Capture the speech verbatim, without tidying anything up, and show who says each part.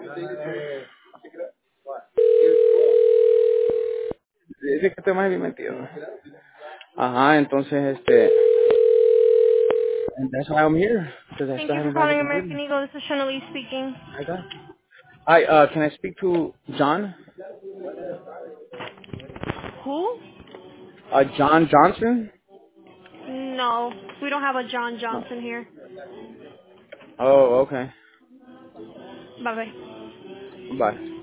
Speaker 1: Dice que te más bien metido. Ajá, entonces, este, and that's why I'm here, because I
Speaker 2: Thank
Speaker 1: still
Speaker 2: you for
Speaker 1: haven't gotten the
Speaker 2: calling
Speaker 1: computer.
Speaker 2: American Eagle. This is Chanel speaking.
Speaker 1: I got it. Hi, uh, can I speak to John?
Speaker 2: Who?
Speaker 1: Uh, John Johnson?
Speaker 2: No, we don't have a John
Speaker 1: No.
Speaker 2: Johnson here.
Speaker 1: Oh, okay.
Speaker 2: Bye bye.
Speaker 1: Bye.